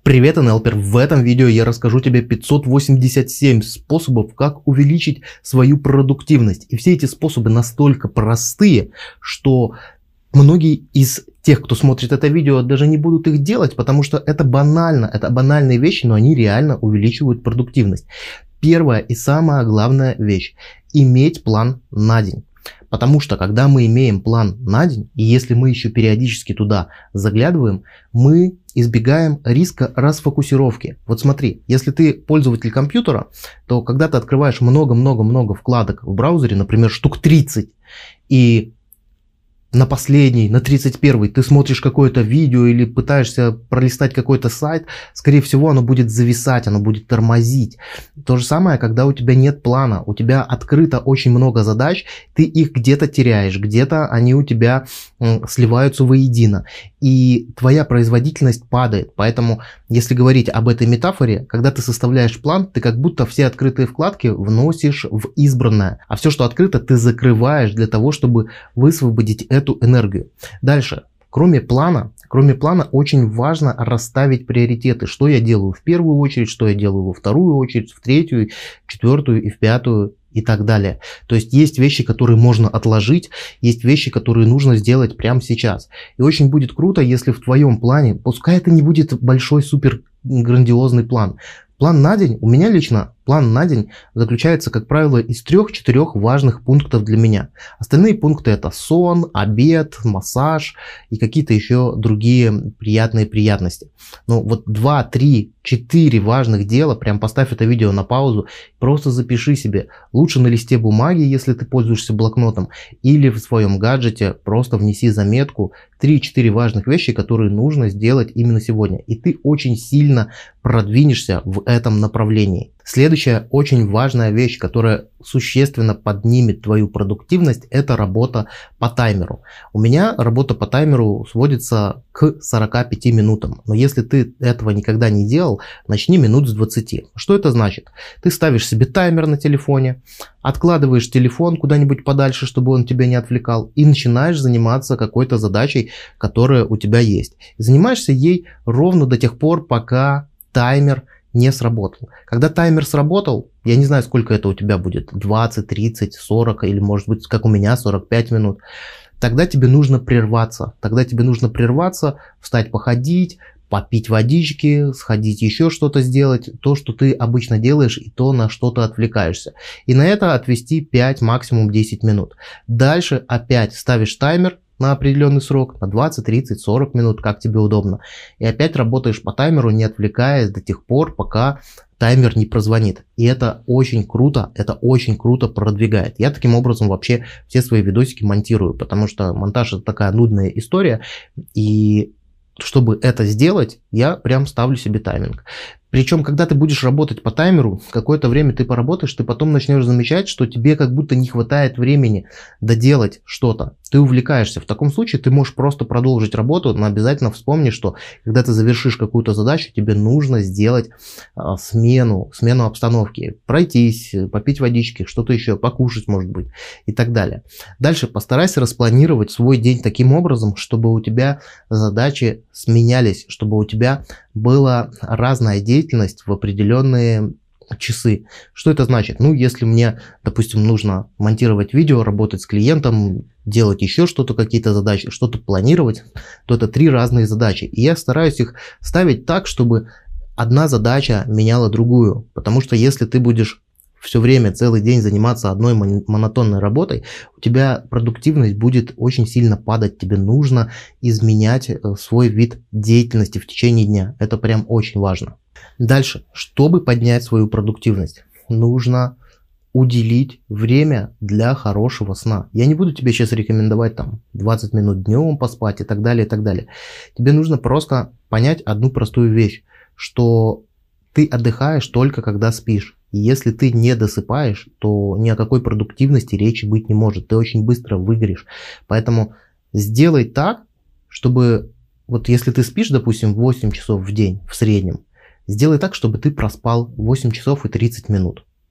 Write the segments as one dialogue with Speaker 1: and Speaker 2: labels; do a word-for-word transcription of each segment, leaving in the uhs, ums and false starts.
Speaker 1: Привет, эн эл пер! В этом видео я расскажу тебе пятьсот восемьдесят семь способов, как увеличить свою продуктивность. И все эти способы настолько простые, что многие из тех, кто смотрит это видео, даже не будут их делать, потому что это банально, это банальные вещи, но они реально увеличивают продуктивность. Первая и самая главная вещь – иметь план на день. Потому что когда мы имеем план на день, и если мы еще периодически туда заглядываем, мы избегаем риска расфокусировки. Вот смотри, если ты пользователь компьютера, то когда ты открываешь много-много-много вкладок в браузере, например, штук тридцать, и на последний, на тридцать первый ты смотришь какое-то видео или пытаешься пролистать какой-то сайт, скорее всего оно будет зависать, оно будет тормозить. То же самое, когда у тебя нет плана, у тебя открыто очень много задач, ты их где-то теряешь, где-то они у тебя сливаются воедино, и твоя производительность падает. Поэтому, если говорить об этой метафоре, когда ты составляешь план, ты как будто все открытые вкладки вносишь в избранное, а все, что открыто, ты закрываешь для того, чтобы высвободить эту энергию. Дальше, кроме плана, кроме плана очень важно расставить приоритеты. Что я делаю в первую очередь, что я делаю во вторую очередь, в третью, в четвертую и в пятую и так далее. То есть есть вещи, которые можно отложить, есть вещи, которые нужно сделать прямо сейчас. И очень будет круто, если в твоем плане, пускай это не будет большой супер грандиозный план. План на день, у меня лично план на день заключается, как правило, из трех-четырех важных пунктов для меня. Остальные пункты это сон, обед, массаж и какие-то еще другие приятные приятности. Но вот два, три, четыре важных дела, прям поставь это видео на паузу, просто запиши себе. Лучше на листе бумаги, если ты пользуешься блокнотом, или в своем гаджете просто внеси заметку три-четыре важных вещи, которые нужно сделать именно сегодня. И ты очень сильно продвинешься в этом направлении. Следующая очень важная вещь, которая существенно поднимет твою продуктивность, это работа по таймеру. У меня работа по таймеру сводится к сорока пяти минутам. Но если ты этого никогда не делал, начни минут с двадцати. Что это значит? Ты ставишь себе таймер на телефоне, откладываешь телефон куда-нибудь подальше, чтобы он тебя не отвлекал, и начинаешь заниматься какой-то задачей, которая у тебя есть. И занимаешься ей ровно до тех пор, пока таймер не сработал. Когда таймер сработал, я не знаю, сколько это у тебя будет, двадцать, тридцать, сорок или может быть, как у меня, сорок пять минут, тогда тебе нужно прерваться. Тогда тебе нужно прерваться, встать походить, попить водички, сходить еще что-то сделать, то, что ты обычно делаешь, и то, на что ты отвлекаешься. И на это отвести пять, максимум десять минут. Дальше опять ставишь таймер на определенный срок, на двадцать, тридцать, сорок минут, как тебе удобно. И опять работаешь по таймеру, не отвлекаясь до тех пор, пока таймер не прозвонит. И это очень круто, это очень круто продвигает. Я таким образом вообще все свои видосики монтирую, потому что монтаж это такая нудная история. И чтобы это сделать, я прям ставлю себе тайминг. Причем, когда ты будешь работать по таймеру, какое-то время ты поработаешь, ты потом начнешь замечать, что тебе как будто не хватает времени доделать что-то. Ты увлекаешься. В таком случае ты можешь просто продолжить работу, но обязательно вспомни, что когда ты завершишь какую-то задачу, тебе нужно сделать а, смену, смену обстановки. Пройтись, попить водички, что-то еще, покушать, может быть, и так далее. Дальше постарайся распланировать свой день таким образом, чтобы у тебя задачи сменялись, чтобы у тебя была разная деятельность в определенные часы. Что это значит? Ну, если мне, допустим, нужно монтировать видео, работать с клиентом, делать еще что-то, какие-то задачи, что-то планировать, то это три разные задачи. И я стараюсь их ставить так, чтобы одна задача меняла другую. Потому что если ты будешь все время, целый день заниматься одной монотонной работой, у тебя продуктивность будет очень сильно падать. Тебе нужно изменять свой вид деятельности в течение дня. Это прям очень важно. Дальше, чтобы поднять свою продуктивность, нужно уделить время для хорошего сна. Я не буду тебе сейчас рекомендовать там двадцать минут днем поспать и так далее, и так далее. Тебе нужно просто понять одну простую вещь, что ты отдыхаешь только когда спишь. И если ты не досыпаешь, то ни о какой продуктивности речи быть не может. Ты очень быстро выгоришь. Поэтому сделай так, чтобы вот если ты спишь, допустим, восемь часов в день в среднем, сделай так, чтобы ты проспал восемь часов и тридцать минут.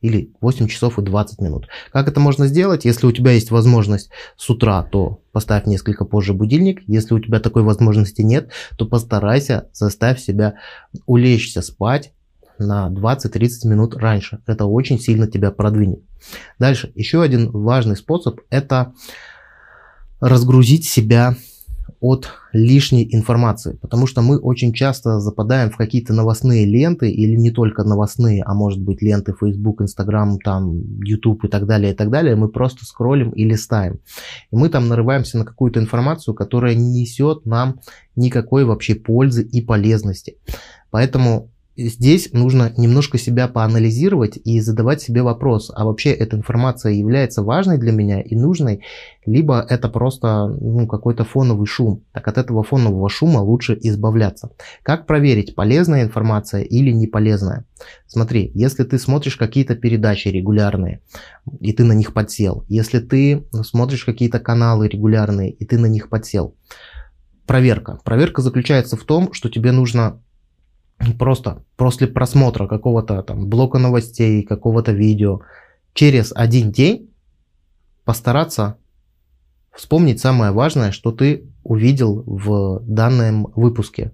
Speaker 1: или восемь часов и двадцать минут. Как это можно сделать? Если у тебя есть возможность с утра, то поставь несколько позже будильник. Если у тебя такой возможности нет, то постарайся, заставь себя улечься спать на двадцать-тридцать минут раньше. Это очень сильно тебя продвинет. Дальше, еще один важный способ – это разгрузить себя от лишней информации, потому что мы очень часто западаем в какие-то новостные ленты, или не только новостные, а может быть ленты Facebook, Instagram, там, YouTube и так далее, и так далее. Мы просто скроллим и листаем. И мы там нарываемся на какую-то информацию, которая не несет нам никакой вообще пользы и полезности. Поэтому здесь нужно немножко себя поанализировать и задавать себе вопрос, а вообще эта информация является важной для меня и нужной, либо это просто ну, какой-то фоновый шум. Так от этого фонового шума лучше избавляться. Как проверить, полезная информация или не полезная? Смотри, если ты смотришь какие-то передачи регулярные, и ты на них подсел, если ты смотришь какие-то каналы регулярные, и ты на них подсел, проверка. Проверка заключается в том, что тебе нужно просто после просмотра какого-то там блока новостей, какого-то видео, через один день постараться вспомнить самое важное, что ты увидел в данном выпуске.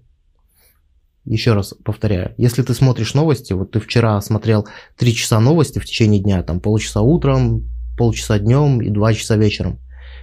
Speaker 1: Еще раз повторяю, если ты смотришь новости, вот ты вчера смотрел три часа новости в течение дня, там полчаса утром, полчаса днем и два часа вечером,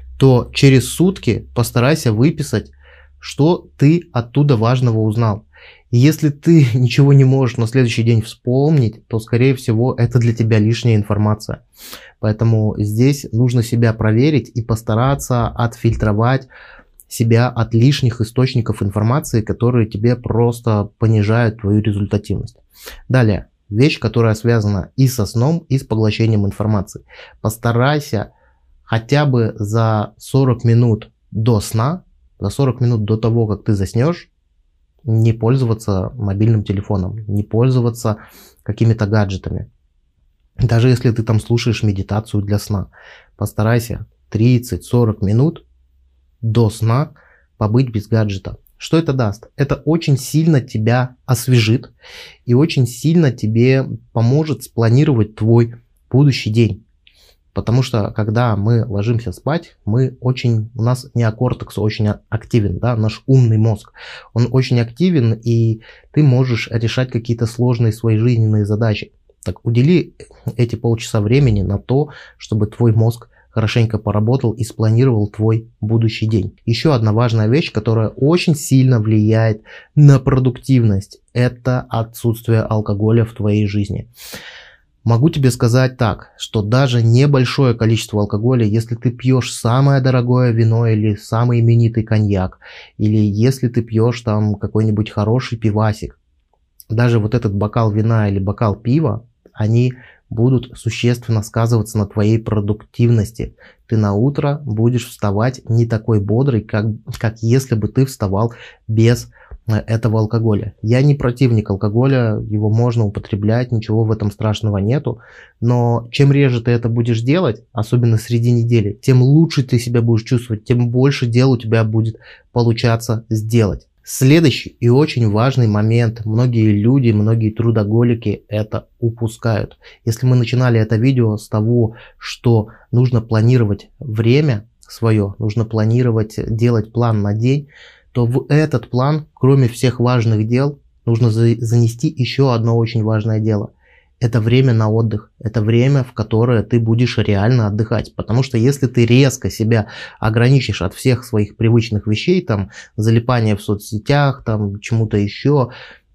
Speaker 1: то через сутки постарайся выписать, что ты оттуда важного узнал. И если ты ничего не можешь на следующий день вспомнить, то, скорее всего, это для тебя лишняя информация. Поэтому здесь нужно себя проверить и постараться отфильтровать себя от лишних источников информации, которые тебе просто понижают твою результативность. Далее, вещь, которая связана и со сном, и с поглощением информации. Постарайся хотя бы за сорок минут до сна, за сорок минут до того, как ты заснешь, не пользоваться мобильным телефоном, не пользоваться какими-то гаджетами. Даже если ты там слушаешь медитацию для сна, постарайся тридцать-сорок минут до сна побыть без гаджета. Что это даст? Это очень сильно тебя освежит и очень сильно тебе поможет спланировать твой будущий день. Потому что, когда мы ложимся спать, мы очень, у нас неокортекс очень активен, да, наш умный мозг. Он очень активен, и ты можешь решать какие-то сложные свои жизненные задачи. Так удели эти полчаса времени на то, чтобы твой мозг хорошенько поработал и спланировал твой будущий день. Еще одна важная вещь, которая очень сильно влияет на продуктивность, это отсутствие алкоголя в твоей жизни. Могу тебе сказать так, что даже небольшое количество алкоголя, если ты пьешь самое дорогое вино или самый именитый коньяк, или если ты пьешь там какой-нибудь хороший пивасик, даже вот этот бокал вина или бокал пива, они будут существенно сказываться на твоей продуктивности. Ты на утро будешь вставать не такой бодрый, как, как если бы ты вставал без этого алкоголя. Я не противник алкоголя, его можно употреблять, ничего в этом страшного нету, но чем реже ты это будешь делать, особенно среди недели, тем лучше ты себя будешь чувствовать, тем больше дел у тебя будет получаться сделать. Следующий и очень важный момент, многие люди, многие трудоголики это упускают. Если мы начинали это видео с того, что нужно планировать время свое, нужно планировать, делать план на день, то в этот план, кроме всех важных дел, нужно занести еще одно очень важное дело. Это время на отдых, это время, в которое ты будешь реально отдыхать. Потому что если ты резко себя ограничишь от всех своих привычных вещей, там, залипания в соцсетях, там, чему-то еще,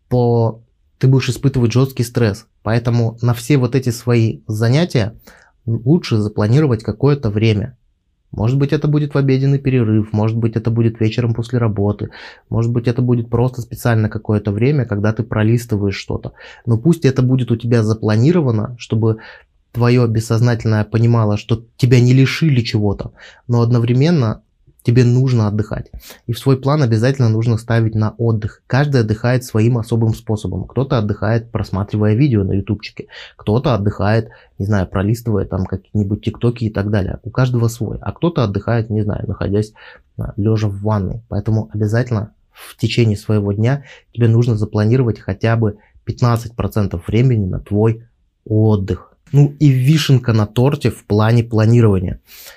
Speaker 1: то ты будешь испытывать жесткий стресс. Поэтому на все вот эти свои занятия лучше запланировать какое-то время. Может быть, это будет в обеденный перерыв, может быть, это будет вечером после работы, может быть, это будет просто специально какое-то время, когда ты пролистываешь что-то. Но пусть это будет у тебя запланировано, чтобы твое бессознательное понимало, что тебя не лишили чего-то, но одновременно тебе нужно отдыхать. И в свой план обязательно нужно ставить на отдых. Каждый отдыхает своим особым способом. Кто-то отдыхает, просматривая видео на ютубчике. Кто-то отдыхает, не знаю, пролистывая там какие-нибудь тиктоки и так далее. У каждого свой. А кто-то отдыхает, не знаю, находясь лежа в ванной. Поэтому обязательно в течение своего дня тебе нужно запланировать хотя бы пятнадцать процентов времени на твой отдых. Ну и вишенка на торте в плане планирования.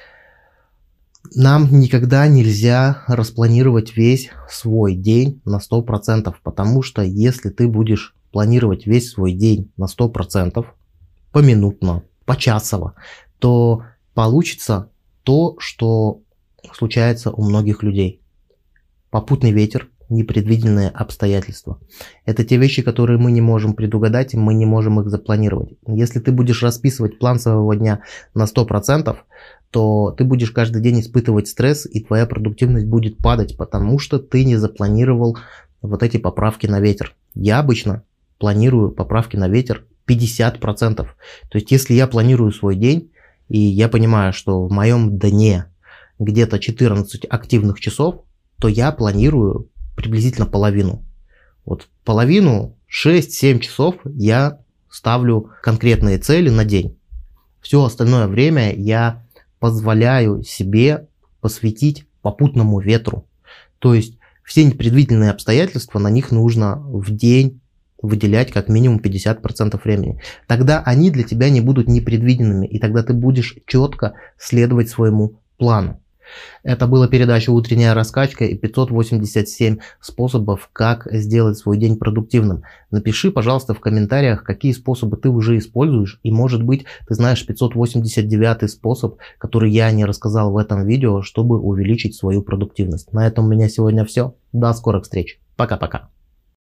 Speaker 1: Нам никогда нельзя распланировать весь свой день на сто процентов, потому что если ты будешь планировать весь свой день на сто процентов, поминутно, почасово, то получится то, что случается у многих людей. Попутный ветер, непредвиденные обстоятельства. Это те вещи, которые мы не можем предугадать, и мы не можем их запланировать. Если ты будешь расписывать план своего дня на сто процентов, то ты будешь каждый день испытывать стресс, и твоя продуктивность будет падать, потому что ты не запланировал вот эти поправки на ветер. Я обычно планирую поправки на ветер пятьдесят процентов. То есть, если я планирую свой день, и я понимаю, что в моем дне где-то четырнадцать активных часов, то я планирую приблизительно половину. Вот половину, шесть-семь часов я ставлю конкретные цели на день. Все остальное время я позволяю себе посвятить попутному ветру. То есть все непредвиденные обстоятельства, на них нужно в день выделять как минимум пятьдесят процентов времени. Тогда они для тебя не будут непредвиденными, и тогда ты будешь четко следовать своему плану. Это была передача «Утренняя раскачка» и пятьсот восемьдесят семь способов, как сделать свой день продуктивным. Напиши, пожалуйста, в комментариях, какие способы ты уже используешь, и, может быть, ты знаешь пятьсот восемьдесят девятый способ, который я не рассказал в этом видео, чтобы увеличить свою продуктивность. На этом у меня сегодня все. До скорых встреч. Пока-пока.